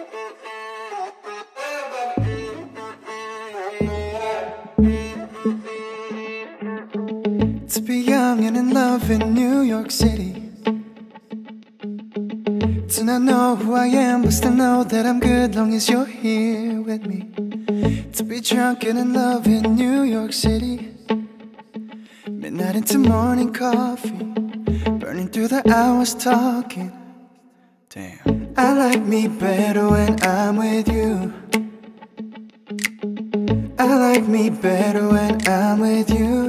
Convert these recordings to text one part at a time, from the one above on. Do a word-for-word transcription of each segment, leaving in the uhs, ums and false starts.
To be young and in love in New York City, to not know who I am but still know that I'm good long as you're here with me. To be drunk and in love in New York City, midnight into morning coffee, burning through the hours talking. Damn, I like me better when I'm with you. I like me better when I'm with you.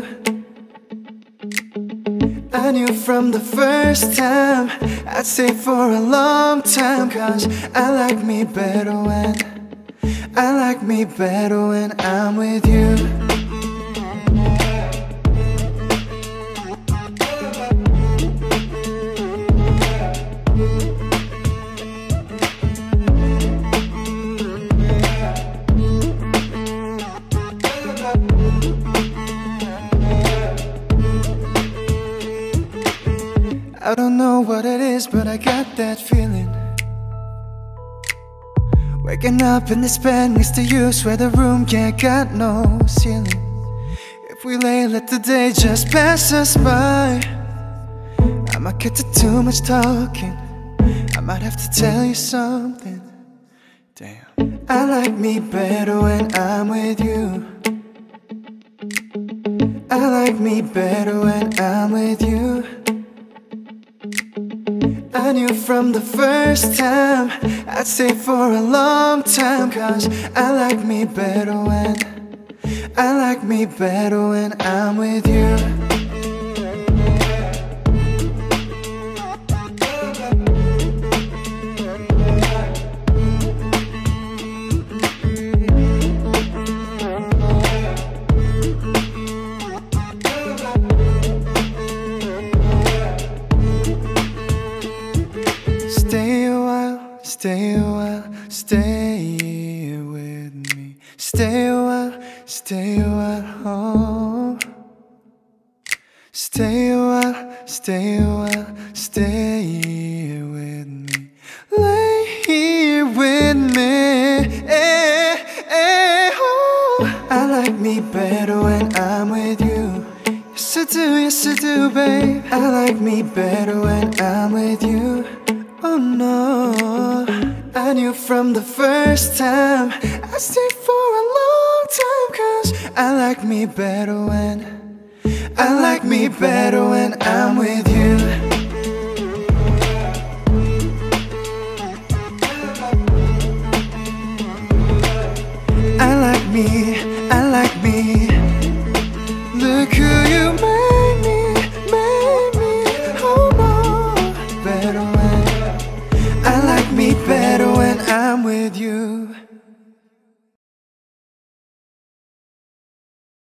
I knew from the first time, I'd stay for a long time, 'cause I like me better when I like me better when I'm with you. I don't know what it is, but I got that feeling. Waking up in this bed next to you, swear the room can't got no ceiling. If we lay, let the day just pass us by. I might get to too much talking, I might have to tell you something. Damn, I like me better when I'm with you. I like me better when I'm with you. I knew from the first time, I'd stay for a long time, 'cause I like me better when I like me better when I'm with you. Stay a while, stay a while, stay here with me. Stay a while, stay a while, oh. Stay a while, stay a while, stay here with me. Lay here with me, eh, eh, oh. I like me better when I'm with you. Yes I do, yes I do, babe. I like me better when I'm with you. Oh no, I knew from the first time, I'd stay for a long time, 'cause I like me better when I like me better when I'm with you. I like me, I like me. Look who you made me, made me. Oh no, better when I like me better when I'm with you.